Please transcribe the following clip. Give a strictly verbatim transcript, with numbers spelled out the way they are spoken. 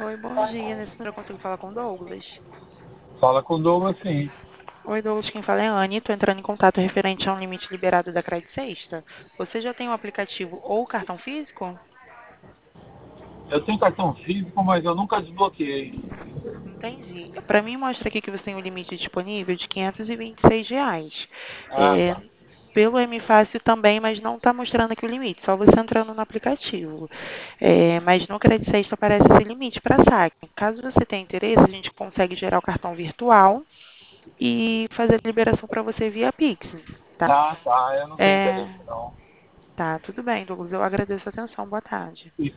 Oi, bom dia. Nesse número eu consigo falar com o Douglas. Fala com o Douglas, sim. Oi, Douglas, quem fala é a Anne. Estou entrando em contato referente a um limite liberado da Credit Sexta. Você já tem o aplicativo ou o cartão físico? Eu tenho cartão físico, mas eu nunca desbloqueei. Entendi. Para mim, mostra aqui que você tem um limite disponível de quinhentos e vinte e seis reais. Ah, É, tá. pelo M Fácil também, mas não está mostrando aqui o limite, só você entrando no aplicativo. É, mas no Credit Sexta aparece esse limite para saque. Caso você tenha interesse, a gente consegue gerar o cartão virtual e fazer a liberação para você via Pix, tá? Ah, tá. Eu não tenho É, interesse, não. tá, tudo bem, Douglas. Eu agradeço a atenção. Boa tarde. E